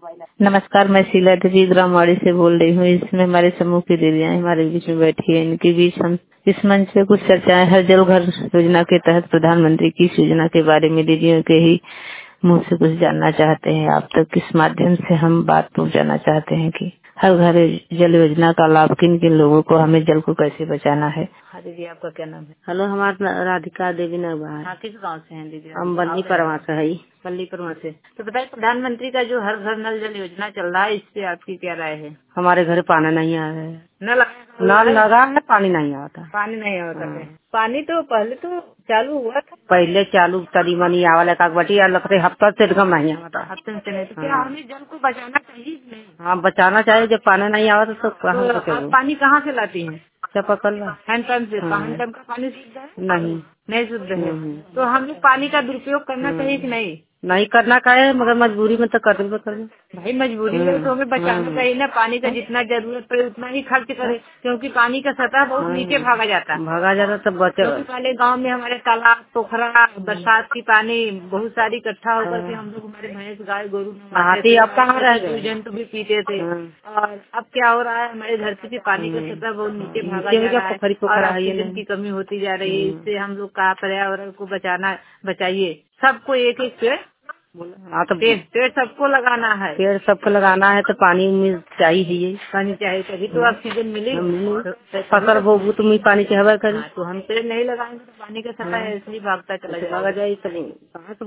नमस्कार, मैं शीला देवी ग्रामवाड़ी से बोल रही हूँ। इसमें हमारे समूह की दीदियाँ हमारे बीच में बैठी है। इनके बीच हम इस मंच पे कुछ चर्चाएं हर जल घर योजना के तहत प्रधानमंत्री की इस योजना के बारे में दीदियों के ही मुंह से कुछ जानना चाहते हैं। आप तक किस माध्यम से हम बात पहुँचाना चाहते हैं कि हर घर जल योजना का लाभ किन किन लोगों को, हमें जल को कैसे बचाना है। हाँ दीदी, आपका क्या नाम है? हेलो, हमारा राधिका देवी नगबार। हाँ, किस गांव से हैं दीदी? हम बल्ली परवा से है। पल्लीपुर से। तो बताइए, प्रधानमंत्री का जो हर घर नल जल योजना चल रहा है, इस पे आपकी क्या राय है? हमारे घर पानी नहीं आ रहा है। नल लगा है, पानी नहीं आता। पानी नहीं होता है। पानी तो पहले तो चालू हुआ था, पहले चालू तरी मनी आवल एक बटी लगते हफ्ता से कम नहीं आता। हफ्ते से नहीं। तो क्या हमें जल को बचाना चाहिए कि नहीं? हाँ, बचाना चाहिए। जब पानी नहीं आवा तो कहाँ तो से आप पानी कहाँ से लाती हैं? चपकल हैंडपंप से। हैंडपंप का पानी शुद्ध है? नहीं नहीं शुद्ध है। तो हम लोग पानी का दुरुपयोग करना चाहिए कि नहीं? नहीं करना का है, मगर मजबूरी में तो कर भाई, मजबूरी है तो हमें बचाना चाहिए ना। पानी का जितना जरूरत पड़े उतना ही खर्च करें, क्योंकि पानी का सतह बहुत नीचे भागा जाता है। भागा जाता तब बचे। क्योंकि पहले गांव में हमारे तालाब, पोखरा, बरसात की पानी बहुत सारी इकट्ठा होकर के हम लोग हमारे भैंस, गाय, गोरू नहाती। अब कहाँ रह जीव गए? जंतु भी पीते थे। और अब क्या हो रहा है, हमारे धरती पे पानी का सतह बहुत नीचे भागा जा रहा है और ऑक्सीजन की कमी होती जा रही है। इससे हम लोग का पर्यावरण को बचाइए। सबको एक एक पेड़ हाँ, तो पेड़ सबको लगाना है। पेड़ सबको लगाना है तो पानी में चाहिए। पानी चाहिए, तभी तो ऑक्सीजन मिलेगी। फसल बोबू तो पानी चाहिए। तो हम पेड़ नहीं लगाएंगे तो पानी का सतह ऐसे ही भागता चला जाएगा। जाएगा।